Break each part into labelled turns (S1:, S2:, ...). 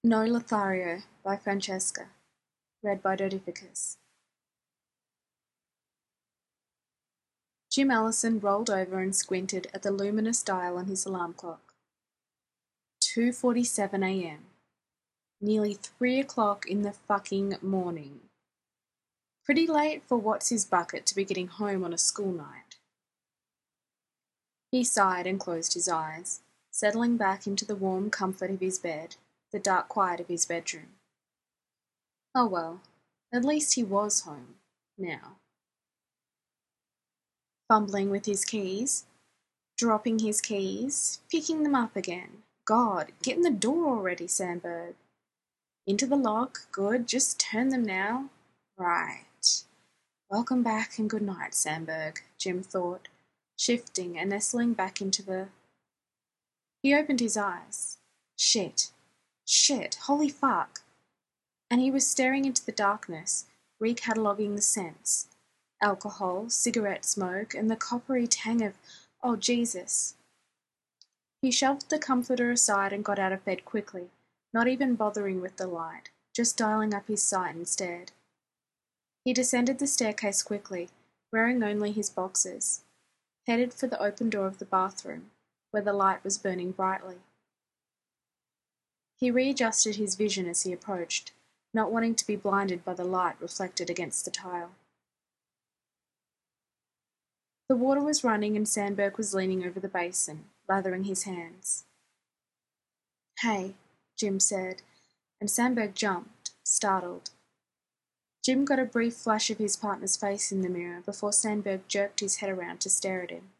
S1: No Lothario by Francesca, read by Dodificus. Jim Allison rolled over and squinted at the luminous dial on his alarm clock. 2:47 a.m. Nearly 3 o'clock in the fucking morning. Pretty late for What's-His-Bucket to be getting home on a school night. He sighed and closed his eyes, settling back into the warm comfort of his bed, the dark quiet of his bedroom. Oh well, at least he was home, now. Fumbling with his keys, dropping his keys, picking them up again. God, get in the door already, Sandberg. Into the lock, good, just turn them now. Right. Welcome back and good night, Sandberg, Jim thought, shifting and nestling back into the... He opened his eyes. Shit, holy fuck. And he was staring into the darkness, recataloguing the scents. Alcohol, cigarette smoke, and the coppery tang of, oh Jesus. He shoved the comforter aside and got out of bed quickly, not even bothering with the light, just dialing up his sight instead. He descended the staircase quickly, wearing only his boxers, headed for the open door of the bathroom, where the light was burning brightly. He readjusted his vision as he approached, not wanting to be blinded by the light reflected against the tile. The water was running and Sandberg was leaning over the basin, lathering his hands. Hey, Jim said, and Sandberg jumped, startled. Jim got a brief flash of his partner's face in the mirror before Sandberg jerked his head around to stare at him.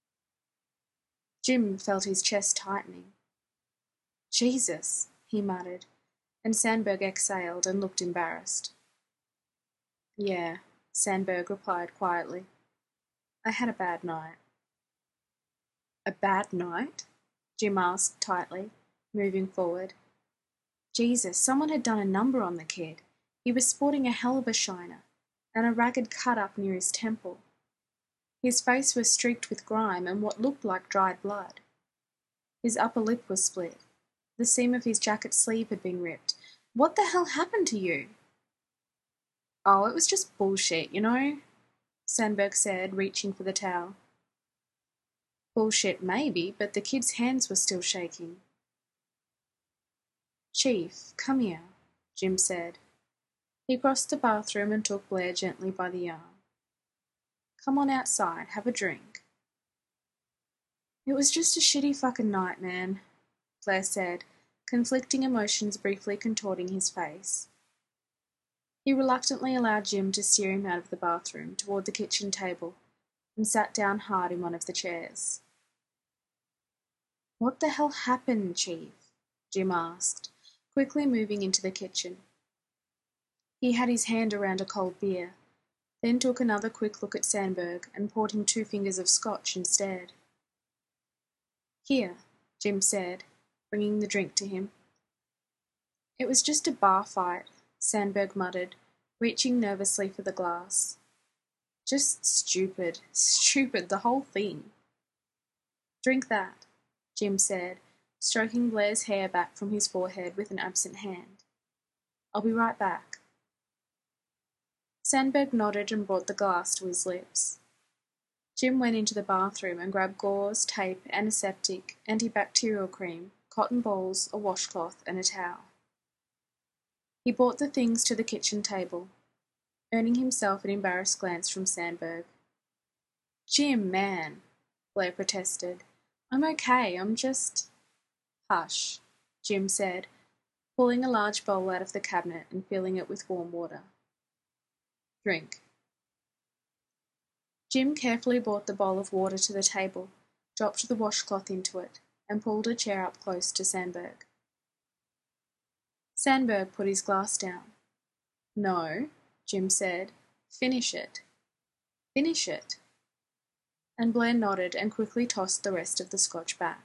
S1: Jim felt his chest tightening. Jesus, he muttered, and Sandberg exhaled and looked embarrassed. Yeah, Sandberg replied quietly. I had a bad night. A bad night? Jim asked tightly, moving forward. Jesus, someone had done a number on the kid. He was sporting a hell of a shiner, and a ragged cut up near his temple. His face was streaked with grime and what looked like dried blood. His upper lip was split. The seam of his jacket sleeve had been ripped. What the hell happened to you? Oh, it was just bullshit, you know, Sandberg said, reaching for the towel. Bullshit maybe, but the kid's hands were still shaking. Chief, come here, Jim said. He crossed the bathroom and took Blair gently by the arm. Come on outside, have a drink. It was just a shitty fucking night, man, Blair said, conflicting emotions briefly contorting his face. He reluctantly allowed Jim to steer him out of the bathroom toward the kitchen table and sat down hard in one of the chairs. What the hell happened, Chief? Jim asked, quickly moving into the kitchen. He had his hand around a cold beer, then took another quick look at Sandberg and poured him 2 fingers of scotch instead. Here, Jim said, bringing the drink to him. It was just a bar fight, Sandberg muttered, reaching nervously for the glass. Just stupid, the whole thing. Drink that, Jim said, stroking Blair's hair back from his forehead with an absent hand. I'll be right back. Sandberg nodded and brought the glass to his lips. Jim went into the bathroom and grabbed gauze, tape, antiseptic, antibacterial cream, cotton balls, a washcloth, and a towel. He brought the things to the kitchen table, earning himself an embarrassed glance from Sandberg. Jim, man, Blair protested. I'm okay, I'm just... Hush, Jim said, pulling a large bowl out of the cabinet and filling it with warm water. Drink. Jim carefully brought the bowl of water to the table, dropped the washcloth into it, and pulled a chair up close to Sandberg. Sandberg put his glass down. No, Jim said. Finish it. Finish it. And Blair nodded and quickly tossed the rest of the scotch back.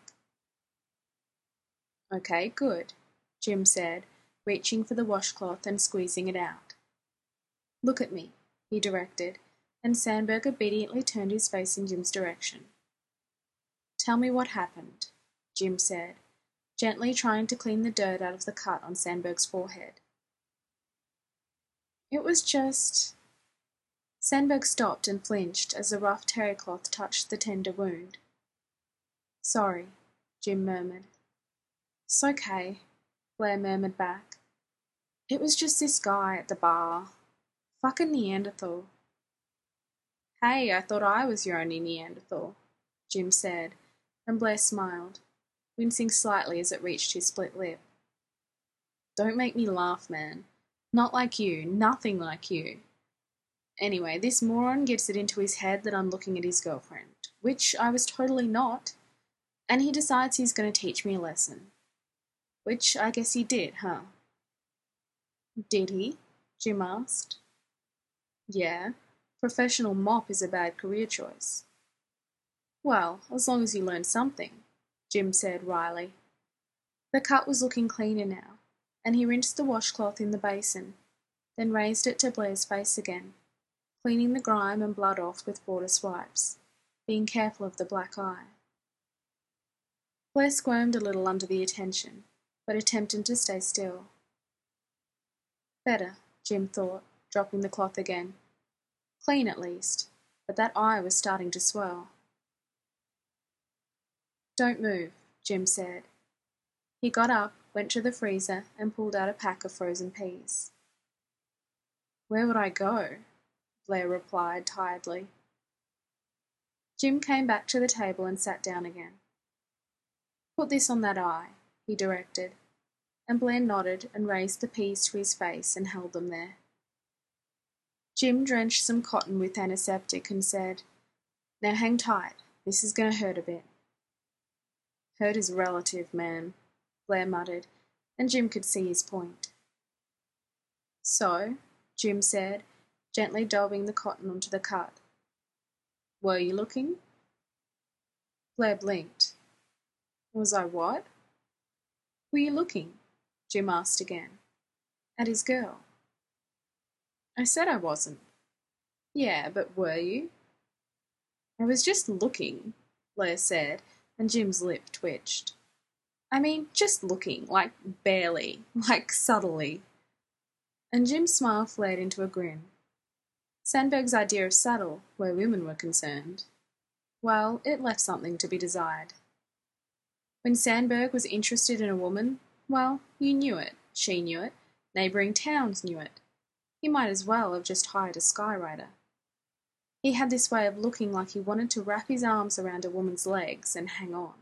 S1: Okay, good, Jim said, reaching for the washcloth and squeezing it out. Look at me, he directed, and Sandberg obediently turned his face in Jim's direction. Tell me what happened, Jim said, gently trying to clean the dirt out of the cut on Sandberg's forehead. It was just... Sandberg stopped and flinched as the rough terry cloth touched the tender wound. "Sorry," Jim murmured. "It's okay," Blair murmured back. "It was just this guy at the bar. Fucking Neanderthal." "Hey, I thought I was your only Neanderthal," Jim said, and Blair smiled, wincing slightly as it reached his split lip. "Don't make me laugh, man. Not like you, nothing like you. Anyway, this moron gets it into his head that I'm looking at his girlfriend, which I was totally not, and he decides he's going to teach me a lesson. Which I guess he did, huh?" "Did he?" Jim asked. "Yeah, professional mop is a bad career choice." "Well, as long as you learn something," Jim said wryly. The cut was looking cleaner now, and he rinsed the washcloth in the basin, then raised it to Blair's face again, cleaning the grime and blood off with water swipes, being careful of the black eye. Blair squirmed a little under the attention, but attempted to stay still. Better, Jim thought, dropping the cloth again. Clean at least, but that eye was starting to swell. "Don't move," Jim said. He got up, went to the freezer, and pulled out a pack of frozen peas. "Where would I go?" Blair replied tiredly. Jim came back to the table and sat down again. "Put this on that eye," he directed, and Blair nodded and raised the peas to his face and held them there. Jim drenched some cotton with antiseptic and said, "Now hang tight, this is going to hurt a bit." "Hurt is relative, man," Blair muttered, and Jim could see his point. "So," Jim said, gently daubing the cotton onto the cut. "Were you looking?" Blair blinked. "Was I what?" "Were you looking?" Jim asked again. "At his girl?" "I said I wasn't." "Yeah, but were you?" "I was just looking," Blair said, and Jim's lip twitched. "I mean, just looking, like barely, like subtly." And Jim's smile flared into a grin. Sandberg's idea of subtle, where women were concerned, well, it left something to be desired. When Sandberg was interested in a woman, well, you knew it, she knew it, neighbouring towns knew it. He might as well have just hired a skywriter. He had this way of looking like he wanted to wrap his arms around a woman's legs and hang on.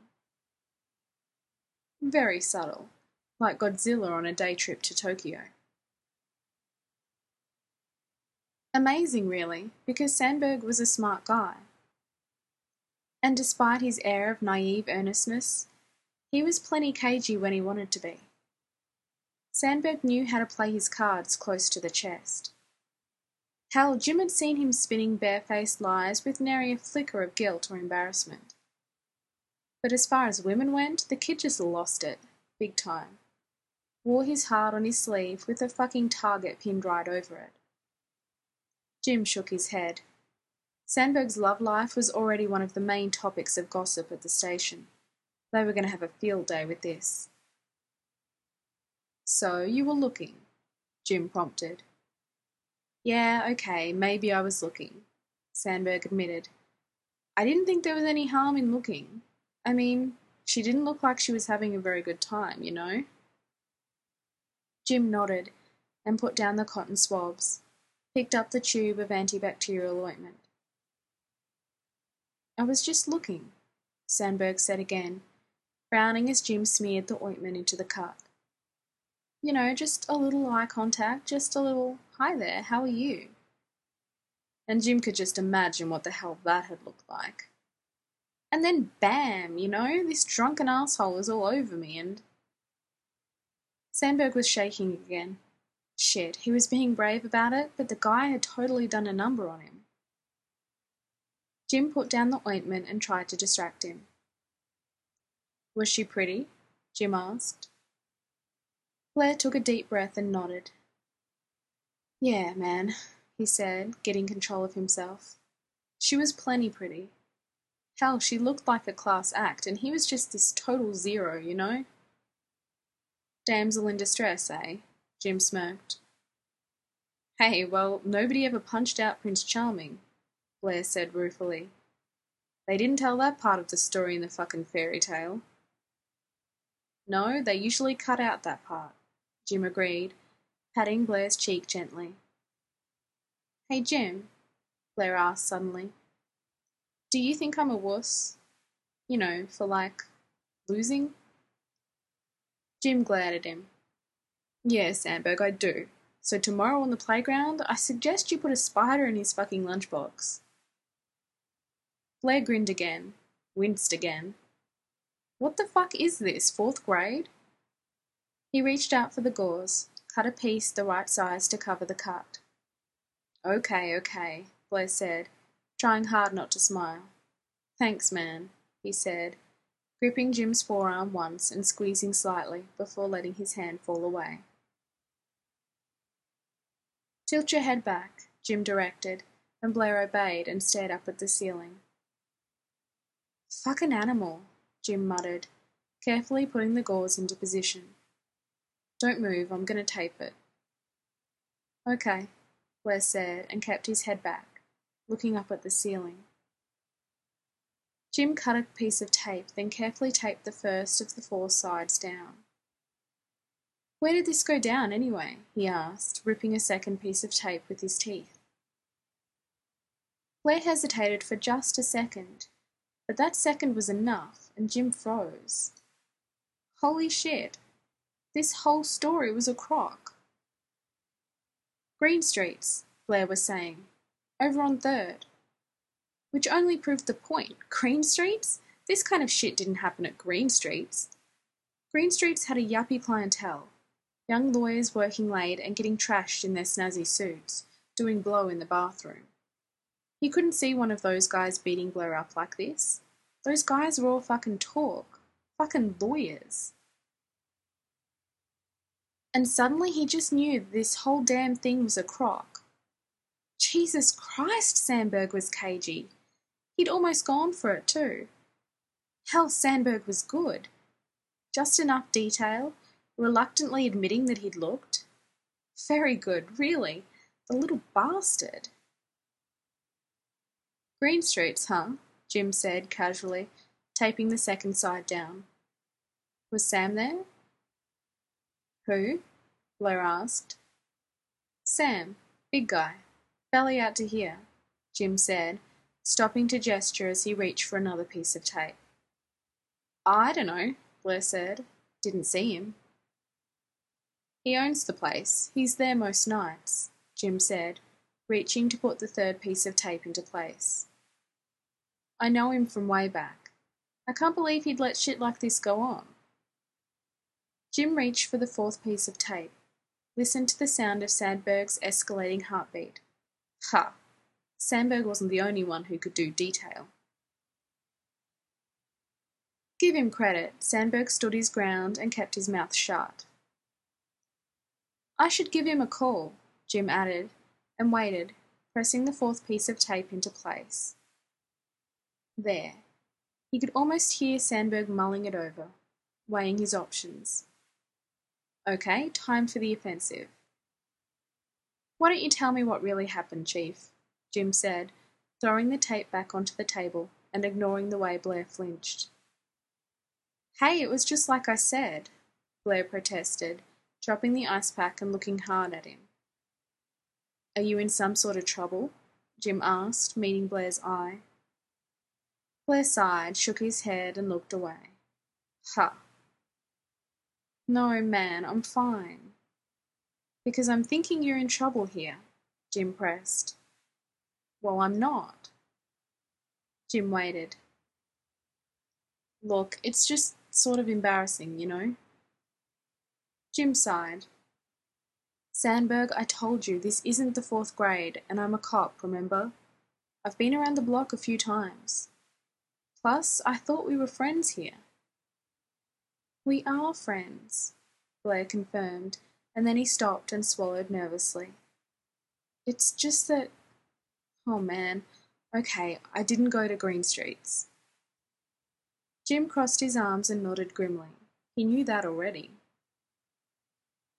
S1: Very subtle, like Godzilla on a day trip to Tokyo. Amazing, really, because Sandberg was a smart guy. And despite his air of naive earnestness, he was plenty cagey when he wanted to be. Sandberg knew how to play his cards close to the chest. Hell, Jim had seen him spinning barefaced lies with nary a flicker of guilt or embarrassment. But as far as women went, the kid just lost it, big time. Wore his heart on his sleeve with a fucking target pinned right over it. Jim shook his head. Sandberg's love life was already one of the main topics of gossip at the station. They were going to have a field day with this. "So you were looking?" Jim prompted. "Yeah, okay, maybe I was looking," Sandberg admitted. "I didn't think there was any harm in looking. I mean, she didn't look like she was having a very good time, you know?" Jim nodded and put down the cotton swabs, picked up the tube of antibacterial ointment. "I was just looking," Sandberg said again, frowning as Jim smeared the ointment into the cut. "You know, just a little eye contact, just a little, 'Hi there, how are you?'" And Jim could just imagine what the hell that had looked like. And then bam, you know, this drunken asshole was all over me and... Sandberg was shaking again. Shit, he was being brave about it, but the guy had totally done a number on him. Jim put down the ointment and tried to distract him. "Was she pretty?" Jim asked. Blair took a deep breath and nodded. "Yeah, man," he said, getting control of himself. "She was plenty pretty. Hell, she looked like a class act, and he was just this total zero, you know? Damsel in distress, eh? Jim smirked. Hey, well, nobody ever punched out Prince Charming, Blair said ruefully. They didn't tell that part of the story in the fucking fairy tale. No, they usually cut out that part, Jim agreed, patting Blair's cheek gently. Hey, Jim, Blair asked suddenly, do you think I'm a wuss? You know, for like, losing? Jim glared at him. Yeah, Sandberg, I do. So tomorrow on the playground, I suggest you put a spider in his fucking lunchbox. Blair grinned again, winced again. What the fuck is this, 4th grade? He reached out for the gauze, cut a piece the right size to cover the cut. Okay, Blair said, trying hard not to smile. Thanks, man, he said, gripping Jim's forearm once and squeezing slightly before letting his hand fall away. Tilt your head back, Jim directed, and Blair obeyed and stared up at the ceiling. Fucking animal, Jim muttered, carefully putting the gauze into position. Don't move, I'm going to tape it. Okay, Blair said and kept his head back, looking up at the ceiling. Jim cut a piece of tape, then carefully taped the first of the 4 sides down. Where did this go down, anyway? He asked, ripping a second piece of tape with his teeth. Blair hesitated for just a second, but that second was enough, and Jim froze. Holy shit! This whole story was a crock. Green Streets, Blair was saying, over on 3rd. Which only proved the point. Green Streets? This kind of shit didn't happen at Green Streets. Green Streets had a yuppie clientele. Young lawyers working late and getting trashed in their snazzy suits, doing blow in the bathroom. He couldn't see one of those guys beating Blair up like this. Those guys were all fucking talk. Fucking lawyers. And suddenly he just knew this whole damn thing was a crock. Jesus Christ, Sandberg was cagey. He'd almost gone for it too. Hell, Sandberg was good. Just enough detail, reluctantly admitting that he'd looked. Very good, really. The little bastard. Green Streets, huh? Jim said casually, taping the second side down. Was Sam there? Who? Blair asked. Sam, big guy. Belly out to here, Jim said, stopping to gesture as he reached for another piece of tape. I don't know, Blair said. Didn't see him. He owns the place. He's there most nights, Jim said, reaching to put the third piece of tape into place. I know him from way back. I can't believe he'd let shit like this go on. Jim reached for the 4th piece of tape, listened to the sound of Sandberg's escalating heartbeat. Ha! Sandberg wasn't the only one who could do detail. Give him credit, Sandberg stood his ground and kept his mouth shut. I should give him a call, Jim added, and waited, pressing the 4th piece of tape into place. There. He could almost hear Sandberg mulling it over, weighing his options. Okay, time for the offensive. Why don't you tell me what really happened, Chief? Jim said, throwing the tape back onto the table and ignoring the way Blair flinched. Hey, it was just like I said, Blair protested, dropping the ice pack and looking hard at him. Are you in some sort of trouble? Jim asked, meeting Blair's eye. Blair sighed, shook his head and looked away. Ha. No, man, I'm fine. Because I'm thinking you're in trouble here, Jim pressed. Well, I'm not. Jim waited. Look, it's just sort of embarrassing, you know? Jim sighed. Sandberg, I told you, this isn't the 4th grade, and I'm a cop, remember? I've been around the block a few times. Plus, I thought we were friends here. We are friends, Blair confirmed, and then he stopped and swallowed nervously. It's just that... Oh man, okay, I didn't go to Green Streets. Jim crossed his arms and nodded grimly. He knew that already.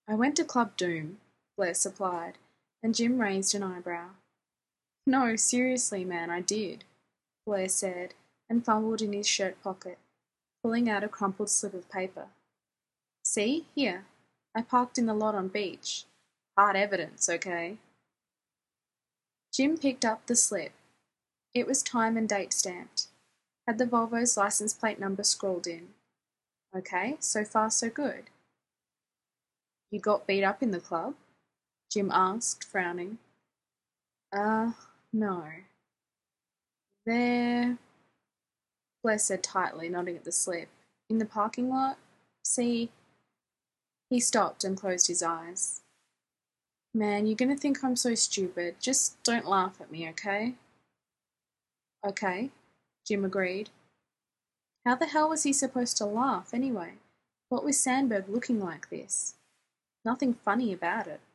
S1: I went to Club Doom, Blair supplied, and Jim raised an eyebrow. No, seriously, man, I did, Blair said, and fumbled in his shirt pocket, pulling out a crumpled slip of paper. See, here, I parked in the lot on Beach. Hard evidence, okay? Jim picked up the slip. It was time and date stamped. Had the Volvo's license plate number scrawled in. Okay, so far so good. You got beat up in the club? Jim asked, frowning. No. There, Blair said tightly, nodding at the slip. In the parking lot? See? He stopped and closed his eyes. Man, you're gonna think I'm so stupid. Just don't laugh at me, okay? Okay, Jim agreed. How the hell was he supposed to laugh, anyway? What was Sandberg looking like this? Nothing funny about it.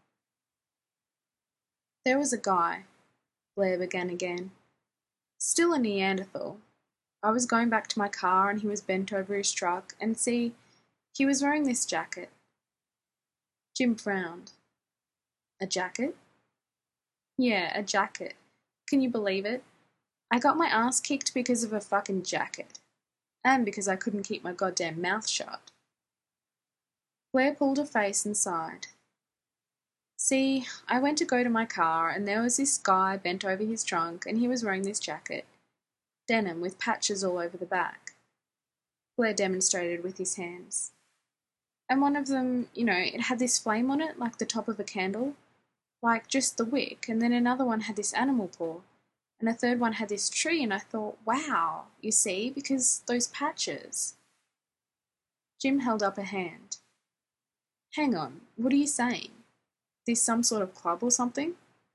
S1: There was a guy, Blair began again. Still a Neanderthal. I was going back to my car and he was bent over his truck, and see, he was wearing this jacket. Jim frowned. A jacket? Yeah, a jacket. Can you believe it? I got my ass kicked because of a fucking jacket. And because I couldn't keep my goddamn mouth shut. Blair pulled a face and sighed. See, I went to go to my car and there was this guy bent over his trunk and he was wearing this jacket. Denim with patches all over the back. Blair demonstrated with his hands. And one of them, it had this flame on it like the top of a candle. Like just the wick, and then another one had this animal paw. And a third one had this tree, and I thought, wow, you see, because those patches. Jim held up a hand. Hang on, what are you saying? This some sort of club or something?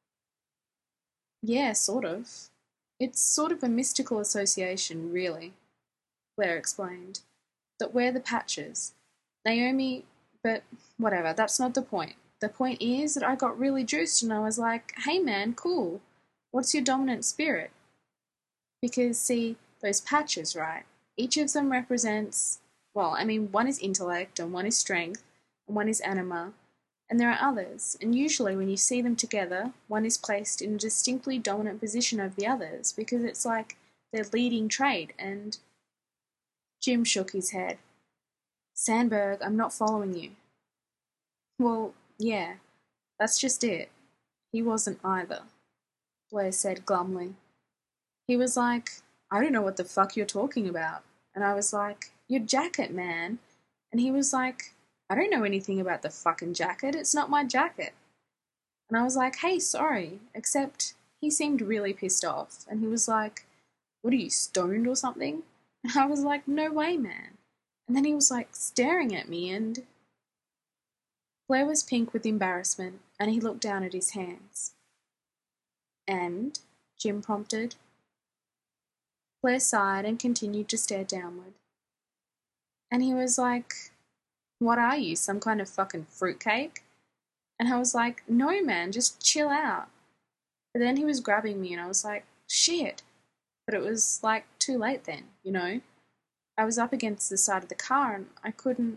S1: Yeah, sort of. It's sort of a mystical association, really, Blair explained, that wear the patches. Naomi, but whatever, that's not the point. The point is that I got really juiced and I was like, hey man, cool. What's your dominant spirit? Because, see, those patches, right? Each of them represents, one is intellect and one is strength and one is anima, and there are others, and usually when you see them together, one is placed in a distinctly dominant position over the others because it's like their leading trait, and Jim shook his head. Sandberg, I'm not following you. Well, yeah, that's just it. He wasn't either, Blair said glumly. He was like, I don't know what the fuck you're talking about. And I was like, your jacket, man. And he was like, I don't know anything about the fucking jacket. It's not my jacket. And I was like, hey, sorry. Except he seemed really pissed off. And he was like, what are you, stoned or something? And I was like, no way, man. And then he was like staring at me and... Blair was pink with embarrassment and he looked down at his hands. And? Jim prompted. Blair sighed and continued to stare downward. And he was like, what are you, some kind of fucking fruitcake? And I was like, no man, just chill out. But then he was grabbing me and I was like, shit. But it was like too late then, I was up against the side of the car and I couldn't...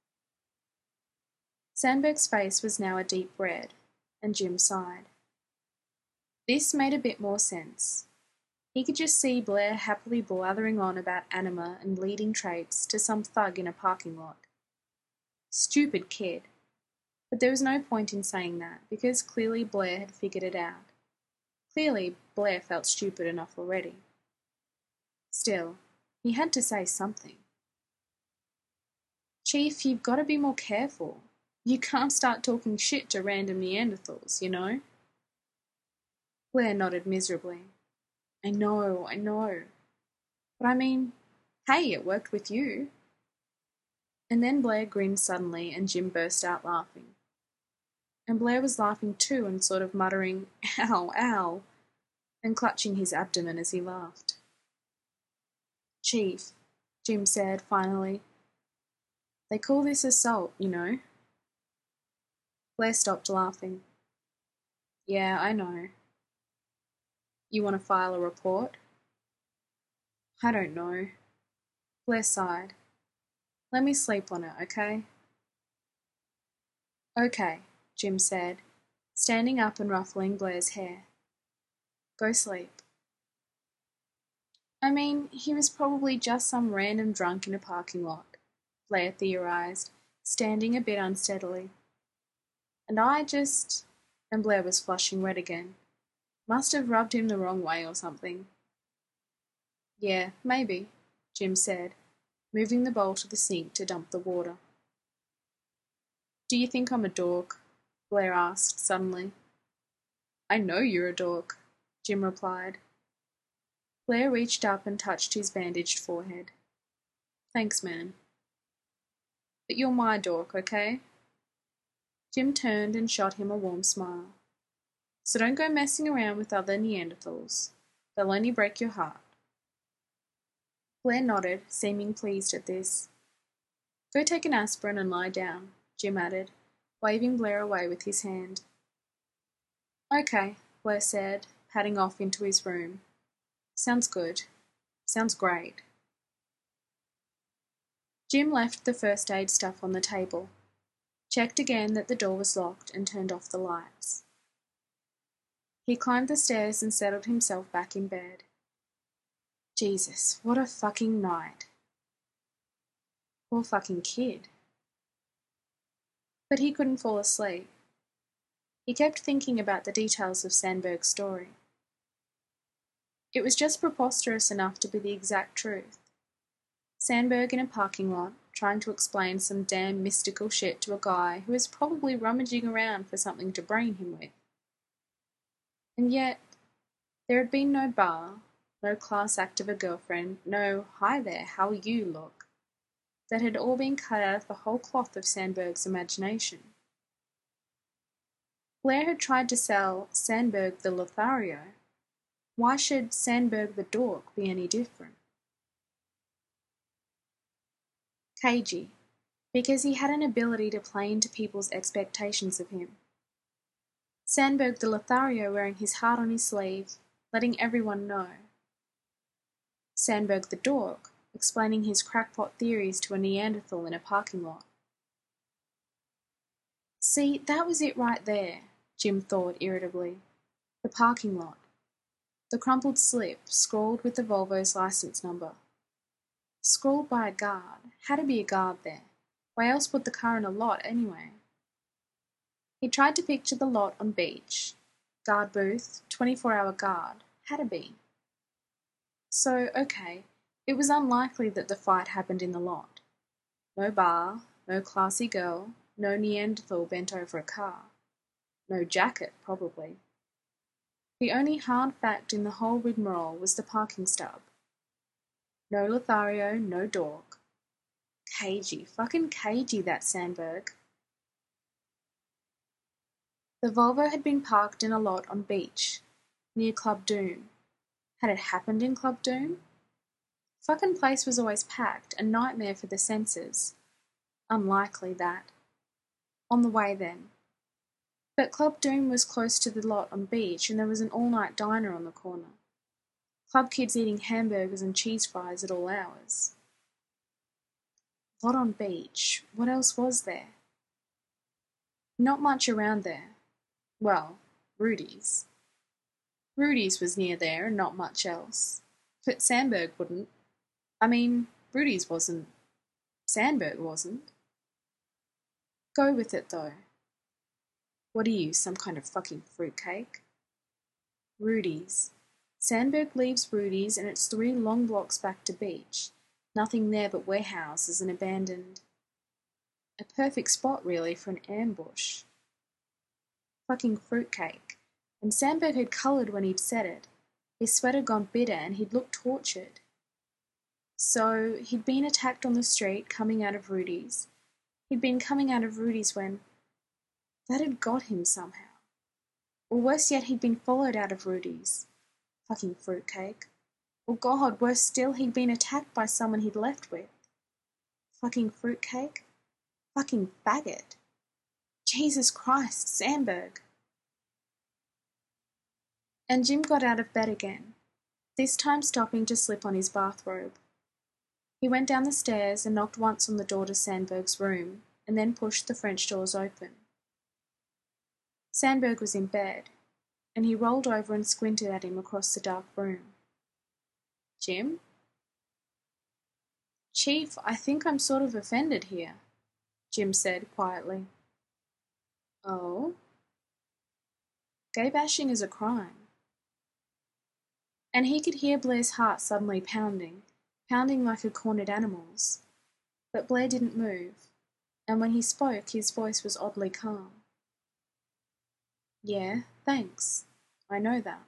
S1: Sandberg's face was now a deep red, and Jim sighed. This made a bit more sense. He could just see Blair happily blathering on about anima and leading traits to some thug in a parking lot. Stupid kid. But there was no point in saying that, because clearly Blair had figured it out. Clearly Blair felt stupid enough already. Still, he had to say something. Chief, you've got to be more careful. You can't start talking shit to random Neanderthals, Blair nodded miserably. I know. But I mean, hey, it worked with you. And then Blair grinned suddenly and Jim burst out laughing. And Blair was laughing too and sort of muttering, ow, ow, and clutching his abdomen as he laughed. Chief, Jim said finally, they call this assault, Blair stopped laughing. Yeah, I know. You want to file a report? I don't know. Blair sighed. Let me sleep on it, okay? Okay, Jim said, standing up and ruffling Blair's hair. Go sleep. I mean, he was probably just some random drunk in a parking lot, Blair theorized, standing a bit unsteadily. And and Blair was flushing red again. Must have rubbed him the wrong way or something. Yeah, maybe, Jim said, moving the bowl to the sink to dump the water. Do you think I'm a dork? Blair asked suddenly. I know you're a dork, Jim replied. Blair reached up and touched his bandaged forehead. Thanks, man. But you're my dork, okay? Jim turned and shot him a warm smile. So don't go messing around with other Neanderthals. They'll only break your heart. Blair nodded, seeming pleased at this. Go take an aspirin and lie down, Jim added, waving Blair away with his hand. Okay, Blair said, padding off into his room. Sounds good. Sounds great. Jim left the first aid stuff on the table, checked again that the door was locked, and turned off the lights. He climbed the stairs and settled himself back in bed. Jesus, what a fucking night. Poor fucking kid. But he couldn't fall asleep. He kept thinking about the details of Sandberg's story. It was just preposterous enough to be the exact truth. Sandberg in a parking lot, trying to explain some damn mystical shit to a guy who was probably rummaging around for something to brain him with. And yet, there had been no bar, no class act of a girlfriend, no "hi there, how you look." That had all been cut out of the whole cloth of Sandberg's imagination. Blair had tried to sell Sandberg the Lothario. Why should Sandberg the dork be any different? Cagey, because he had an ability to play into people's expectations of him. Sandberg the Lothario wearing his heart on his sleeve, letting everyone know. Sandberg the dork, explaining his crackpot theories to a Neanderthal in a parking lot. See, that was it right there, Jim thought irritably. The parking lot. The crumpled slip, scrawled with the Volvo's license number. Scrawled by a guard. Had to be a guard there. Why else put the car in a lot anyway? He tried to picture the lot on beach. Guard booth, 24-hour guard. Had to be. So, okay, it was unlikely that the fight happened in the lot. No bar, no classy girl, no Neanderthal bent over a car. No jacket, probably. The only hard fact in the whole rigmarole was the parking stub. No Lothario, no dork. Cagey, fucking cagey, that Sandberg. The Volvo had been parked in a lot on beach, near Club Doom. Had it happened in Club Doom? Fucking place was always packed, a nightmare for the senses. Unlikely that. On the way then. But Club Doom was close to the lot on beach, and there was an all-night diner on the corner. Club kids eating hamburgers and cheese fries at all hours. Lot on beach. What else was there? Not much around there. Well, Rudy's. Rudy's was near there and not much else. But Sandberg wouldn't. I mean, Rudy's wasn't. Sandberg wasn't. Go with it, though. What are you, some kind of fucking fruitcake? Rudy's. Sandberg leaves Rudy's and it's 3 long blocks back to beach. Nothing there but warehouses and abandoned. A perfect spot, really, for an ambush. Fucking fruitcake. And Sandberg had coloured when he'd said it. His sweat had gone bitter and he'd looked tortured. So, he'd been attacked on the street coming out of Rudy's. He'd been coming out of Rudy's when... That had got him somehow. Or worse yet, he'd been followed out of Rudy's. Fucking fruitcake. Or God, worse still, he'd been attacked by someone he'd left with. Fucking fruitcake. Fucking faggot. Jesus Christ, Sandberg. And Jim got out of bed again, this time stopping to slip on his bathrobe. He went down the stairs and knocked once on the door to Sandberg's room, and then pushed the French doors open. Sandberg was in bed, and he rolled over and squinted at him across the dark room. "Jim?" "Chief, I think I'm sort of offended here," Jim said quietly. "Oh?" "Gay bashing is a crime." And he could hear Blair's heart suddenly pounding like a cornered animal's. But Blair didn't move, and when he spoke his voice was oddly calm. "Yeah, thanks. I know that."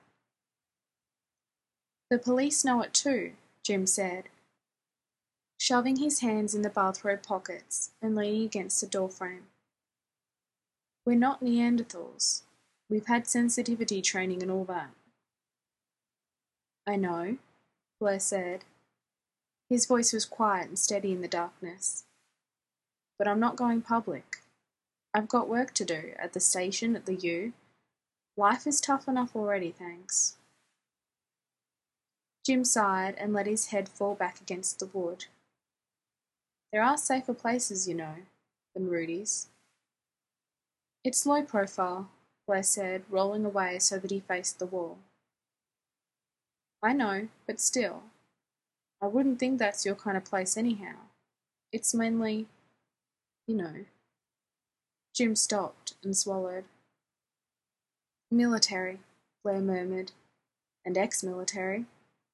S1: "The police know it too," Jim said, shoving his hands in the bathrobe pockets and leaning against the doorframe. "We're not Neanderthals. We've had sensitivity training and all that." "I know," Blair said. His voice was quiet and steady in the darkness. "But I'm not going public. I've got work to do, at the station, at the U. Life is tough enough already, thanks." Jim sighed and let his head fall back against the wood. "There are safer places, you know, than Rudy's." "It's low profile," Blair said, rolling away so that he faced the wall. "I know, but still. I wouldn't think that's your kind of place anyhow. It's mainly, you know." Jim stopped and swallowed. "Military," Blair murmured. "And ex-military."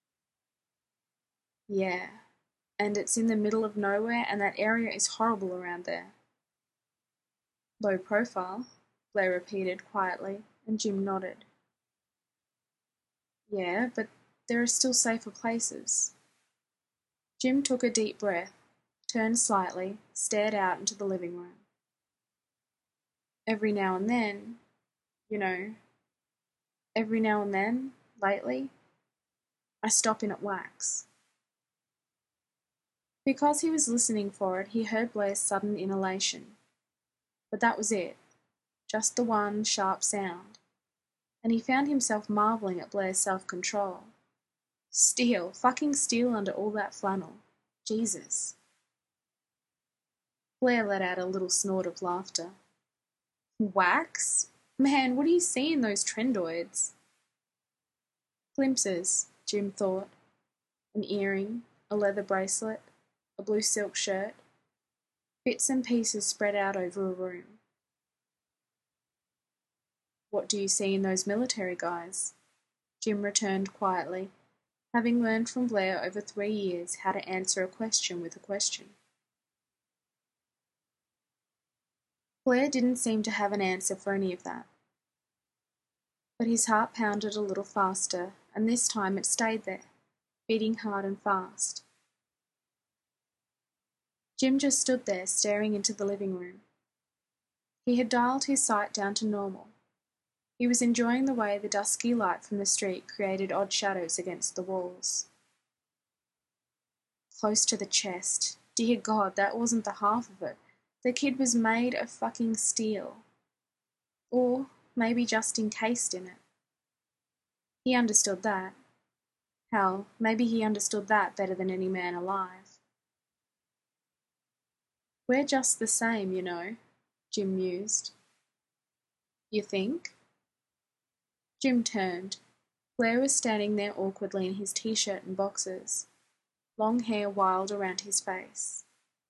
S1: "Yeah. And it's in the middle of nowhere, and that area is horrible around there." "Low profile," Blair repeated quietly, and Jim nodded. "Yeah, but there are still safer places." Jim took a deep breath, turned slightly, stared out into the living room. "Every now and then, you know, every now and then, lately, I stop in at Wax." Because he was listening for it, he heard Blair's sudden inhalation. But that was it, just the one sharp sound, and he found himself marvelling at Blair's self-control. Steel, fucking steel under all that flannel. Jesus. Blair let out a little snort of laughter. "Wax? Man, what do you see in those trendoids?" Glimpses, Jim thought. An earring, a leather bracelet, a blue silk shirt. Bits and pieces spread out over a room. "What do you see in those military guys?" Jim returned quietly, having learned from Blair over 3 years how to answer a question with a question. Blair didn't seem to have an answer for any of that. But his heart pounded a little faster, and this time it stayed there, beating hard and fast. Jim just stood there, staring into the living room. He had dialed his sight down to normal. He was enjoying the way the dusky light from the street created odd shadows against the walls. Close to the chest. Dear God, that wasn't the half of it. The kid was made of fucking steel. Or maybe just encased in it. He understood that. Hell, maybe he understood that better than any man alive. "We're just the same, you know," Jim mused. "You think?" Jim turned. Blair was standing there awkwardly in his t-shirt and boxers, long hair wild around his face.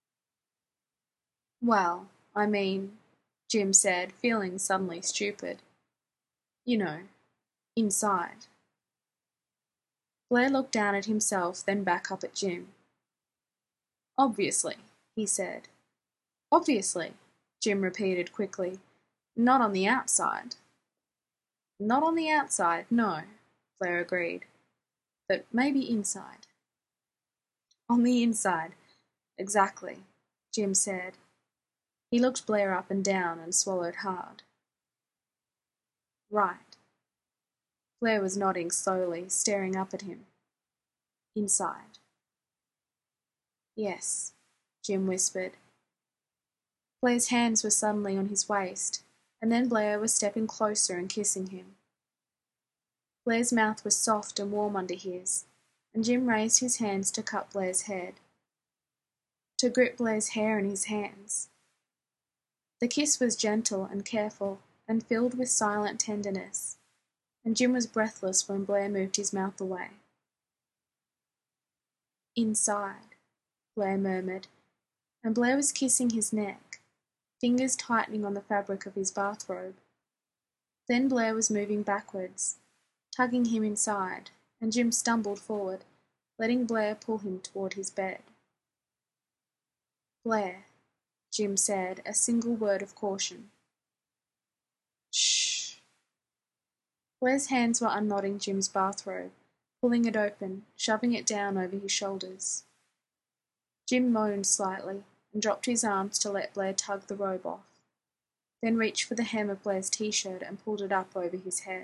S1: "Well, I mean," Jim said, feeling suddenly stupid. "You know, inside." Blair looked down at himself, then back up at Jim. "Obviously," he said. "Obviously," Jim repeated quickly. "Not on the outside." "Not on the outside, no," Blair agreed. "But maybe inside." "On the inside. Exactly," Jim said. He looked Blair up and down and swallowed hard. "Right." Blair was nodding slowly, staring up at him. "Inside." "Yes," Jim whispered. Blair's hands were suddenly on his waist, and then Blair was stepping closer and kissing him. Blair's mouth was soft and warm under his, and Jim raised his hands to cup Blair's head, to grip Blair's hair in his hands. The kiss was gentle and careful, and filled with silent tenderness, and Jim was breathless when Blair moved his mouth away. "Inside," Blair murmured, and Blair was kissing his neck, fingers tightening on the fabric of his bathrobe. Then Blair was moving backwards, tugging him inside, and Jim stumbled forward, letting Blair pull him toward his bed. "Blair," Jim said, a single word of caution. "Shh." Blair's hands were unknotting Jim's bathrobe, pulling it open, shoving it down over his shoulders. Jim moaned slightly and dropped his arms to let Blair tug the robe off, then reached for the hem of Blair's t-shirt and pulled it up over his head.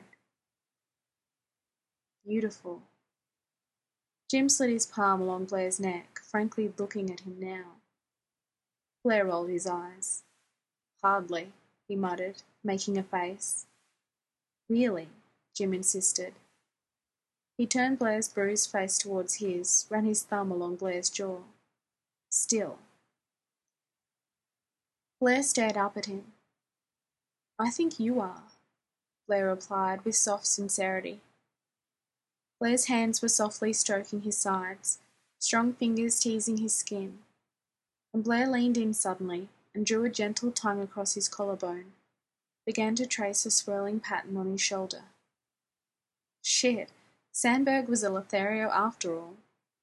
S1: "Beautiful." Jim slid his palm along Blair's neck, frankly looking at him now. Blair rolled his eyes. "Hardly," he muttered, making a face. "Really?" Jim insisted. He turned Blair's bruised face towards his, ran his thumb along Blair's jaw. "Still." Blair stared up at him. "I think you are," Blair replied with soft sincerity. Blair's hands were softly stroking his sides, strong fingers teasing his skin, and Blair leaned in suddenly and drew a gentle tongue across his collarbone, began to trace a swirling pattern on his shoulder. Shit, Sandberg was a Lothario after all.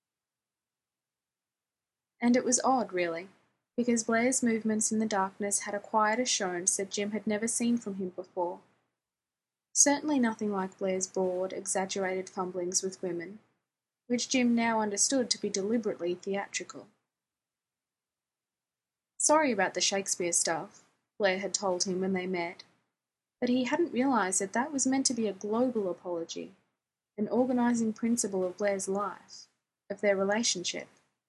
S1: And it was odd, really, because Blair's movements in the darkness had a quiet assurance that Jim had never seen from him before. Certainly nothing like Blair's broad, exaggerated fumblings with women, which Jim now understood to be deliberately theatrical. "Sorry about the Shakespeare stuff," Blair had told him when they met, but he hadn't realised that that was meant to be a global apology, an organising principle of Blair's life, of their relationship.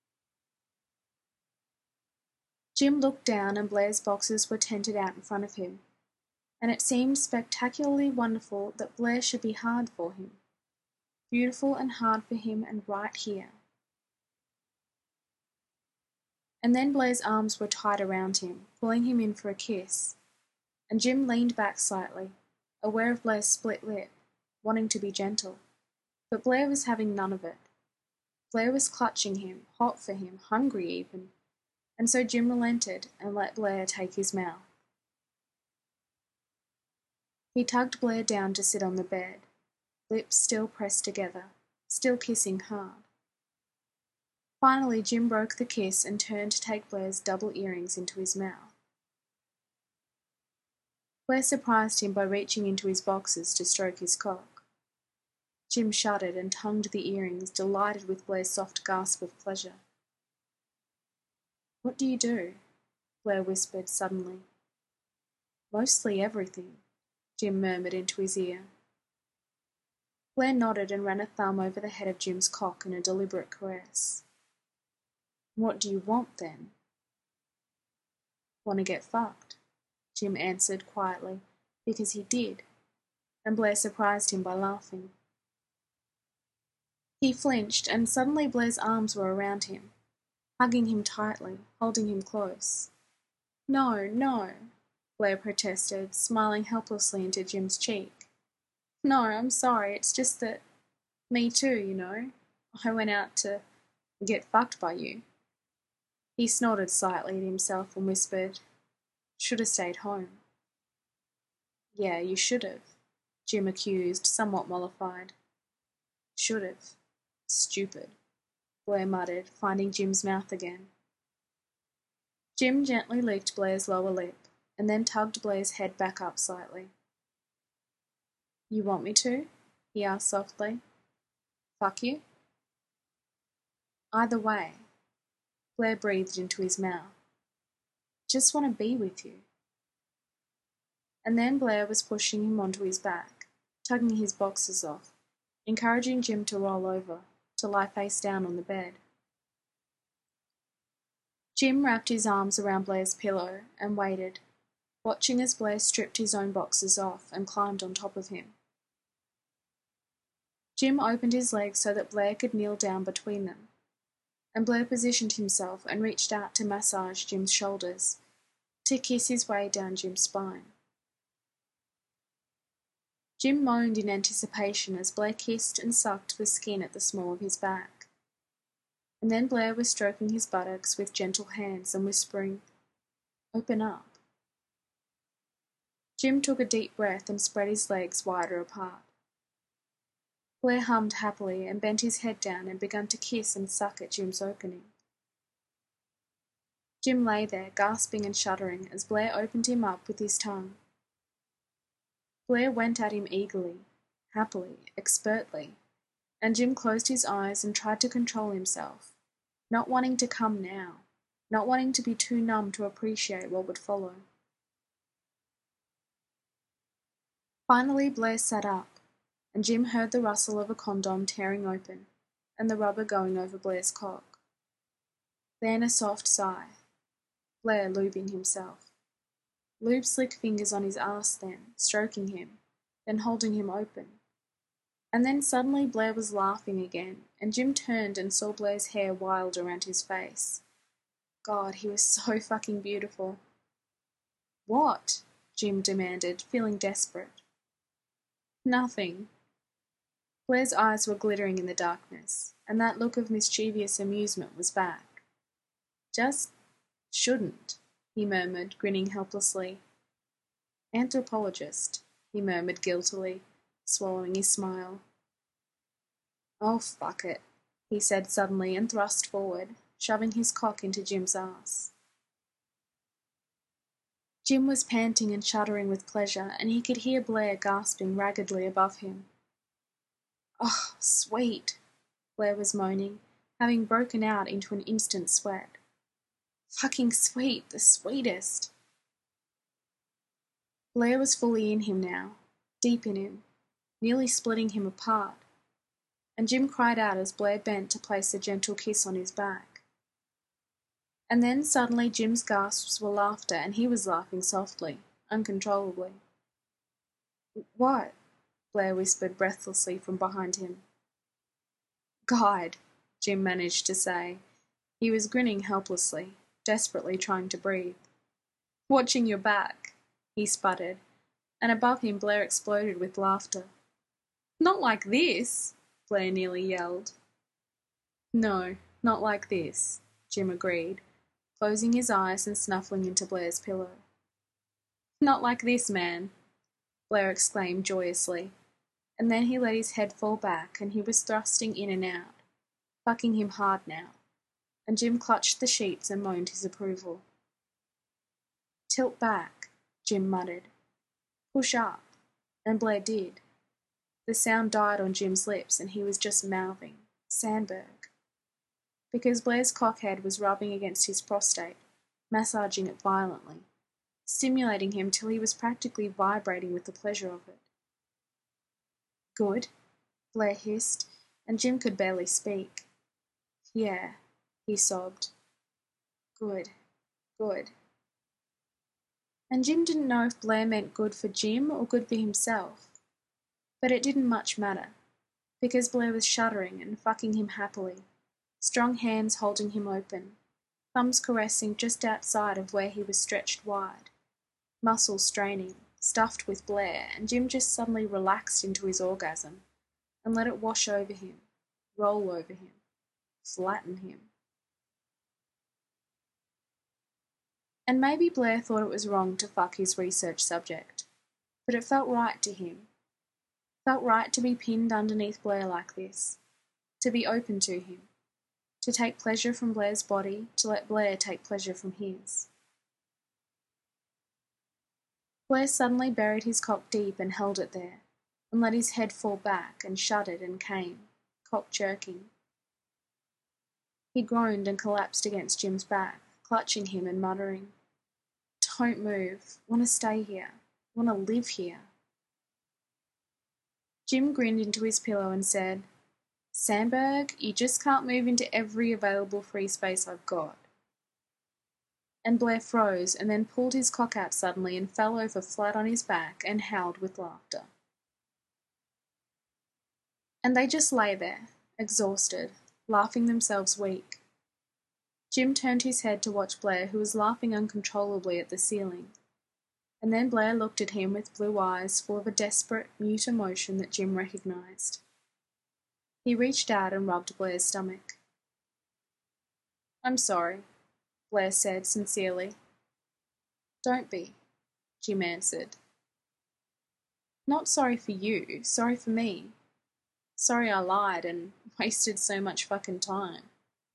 S1: Jim looked down and Blair's boxes were tented out in front of him, and it seemed spectacularly wonderful that Blair should be hard for him, beautiful and hard for him and right here. And then Blair's arms were tight around him, pulling him in for a kiss, and Jim leaned back slightly, aware of Blair's split lip, wanting to be gentle, but Blair was having none of it. Blair was clutching him, hot for him, hungry even, and so Jim relented and let Blair take his mouth. He tugged Blair down to sit on the bed, lips still pressed together, still kissing hard. Finally, Jim broke the kiss and turned to take Blair's double earrings into his mouth. Blair surprised him by reaching into his boxes to stroke his cock. Jim shuddered and tongued the earrings, delighted with Blair's soft gasp of pleasure. "What do you do?" Blair whispered suddenly. "Mostly everything," Jim murmured into his ear. Blair nodded and ran a thumb over the head of Jim's cock in a deliberate caress. "What do you want, then?" "Want to get fucked," Jim answered quietly, because he did, and Blair surprised him by laughing. He flinched, and suddenly Blair's arms were around him, hugging him tightly, holding him close. "No, no," Blair protested, smiling helplessly into Jim's cheek. "No, I'm sorry, it's just that, me too, you know. I went out to get fucked by you." He snorted slightly at himself and whispered, "Should have stayed home." "Yeah, you should have," Jim accused, somewhat mollified. "Should have. Stupid," Blair muttered, finding Jim's mouth again. Jim gently licked Blair's lower lip, and then tugged Blair's head back up slightly. "You want me to?" he asked softly. "Fuck you?" "Either way," Blair breathed into his mouth. "Just want to be with you." And then Blair was pushing him onto his back, tugging his boxers off, encouraging Jim to roll over, to lie face down on the bed. Jim wrapped his arms around Blair's pillow and waited, watching as Blair stripped his own boxers off and climbed on top of him. Jim opened his legs so that Blair could kneel down between them, and Blair positioned himself and reached out to massage Jim's shoulders, to kiss his way down Jim's spine. Jim moaned in anticipation as Blair kissed and sucked the skin at the small of his back. And then Blair was stroking his buttocks with gentle hands and whispering, "Open up." Jim took a deep breath and spread his legs wider apart. Blair hummed happily and bent his head down and began to kiss and suck at Jim's opening. Jim lay there, gasping and shuddering, as Blair opened him up with his tongue. Blair went at him eagerly, happily, expertly, and Jim closed his eyes and tried to control himself, not wanting to come now, not wanting to be too numb to appreciate what would follow. Finally Blair sat up, and Jim heard the rustle of a condom tearing open, and the rubber going over Blair's cock. Then a soft sigh. Blair lubing himself. Lube slick fingers on his arse then, stroking him, then holding him open. And then suddenly Blair was laughing again, and Jim turned and saw Blair's hair wild around his face. God, he was so fucking beautiful. "What?" Jim demanded, feeling desperate. "Nothing." Blair's eyes were glittering in the darkness, and that look of mischievous amusement was back. "Just shouldn't," he murmured, grinning helplessly. "Anthropologist," he murmured guiltily, swallowing his smile. "Oh, fuck it," he said suddenly and thrust forward, shoving his cock into Jim's ass. Jim was panting and shuddering with pleasure, and he could hear Blair gasping raggedly above him. "Oh, sweet," Blair was moaning, having broken out into an instant sweat. "Fucking sweet, the sweetest." Blair was fully in him now, deep in him, nearly splitting him apart, and Jim cried out as Blair bent to place a gentle kiss on his back. And then suddenly Jim's gasps were laughter, and he was laughing softly, uncontrollably. "What?" Blair whispered breathlessly from behind him. "God," Jim managed to say. He was grinning helplessly, desperately trying to breathe. "Watching your back," he sputtered, and above him Blair exploded with laughter. "Not like this!" Blair nearly yelled. "No, not like this," Jim agreed, closing his eyes and snuffling into Blair's pillow. "Not like this, man," Blair exclaimed joyously, and then he let his head fall back and he was thrusting in and out, fucking him hard now, and Jim clutched the sheets and moaned his approval. "Tilt back," Jim muttered. "Push up," and Blair did. The sound died on Jim's lips and he was just mouthing, "Sandberg," because Blair's cockhead was rubbing against his prostate, massaging it violently, stimulating him till he was practically vibrating with the pleasure of it. "Good," Blair hissed, and Jim could barely speak. "Yeah," he sobbed. "Good, good." And Jim didn't know if Blair meant good for Jim or good for himself. But it didn't much matter, because Blair was shuddering and fucking him happily, strong hands holding him open, thumbs caressing just outside of where he was stretched wide, muscles straining, stuffed with Blair, and Jim just suddenly relaxed into his orgasm and let it wash over him, roll over him, flatten him. And maybe Blair thought it was wrong to fuck his research subject, but it felt right to him. Felt right to be pinned underneath Blair like this, to be open to him, to take pleasure from Blair's body, to let Blair take pleasure from his. Blair suddenly buried his cock deep and held it there, and let his head fall back and shuddered and came, cock jerking. He groaned and collapsed against Jim's back, clutching him and muttering, "Don't move, want to stay here, want to live here." Jim grinned into his pillow and said, "Sandberg, you just can't move into every available free space I've got." And Blair froze and then pulled his cock out suddenly and fell over flat on his back and howled with laughter. And they just lay there, exhausted, laughing themselves weak. Jim turned his head to watch Blair, who was laughing uncontrollably at the ceiling. And then Blair looked at him with blue eyes full of a desperate, mute emotion that Jim recognised. He reached out and rubbed Blair's stomach. "I'm sorry," Blair said sincerely. "Don't be," Jim answered. "Not sorry for you, sorry for me. Sorry I lied and wasted so much fucking time."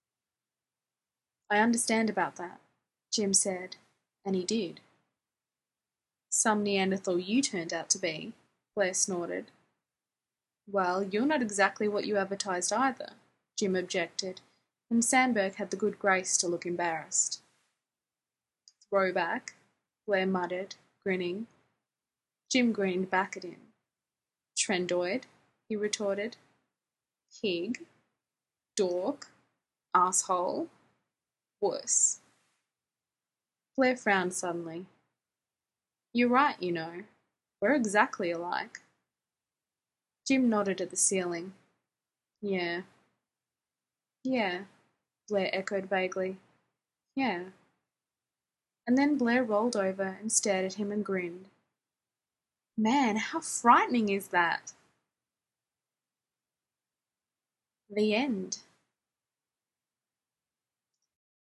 S1: "I understand about that," Jim said, and he did. "Some Neanderthal you turned out to be," Blair snorted. "Well, you're not exactly what you advertised either," Jim objected, and Sandberg had the good grace to look embarrassed. "Throwback," Blair muttered, grinning. Jim grinned back at him. "Trendoid," he retorted. "Pig. Dork. Asshole. Wuss." Blair frowned suddenly. "You're right, you know. We're exactly alike." Jim nodded at the ceiling. "Yeah." "Yeah," Blair echoed vaguely. "Yeah." And then Blair rolled over and stared at him and grinned. Man, how frightening is that? The end.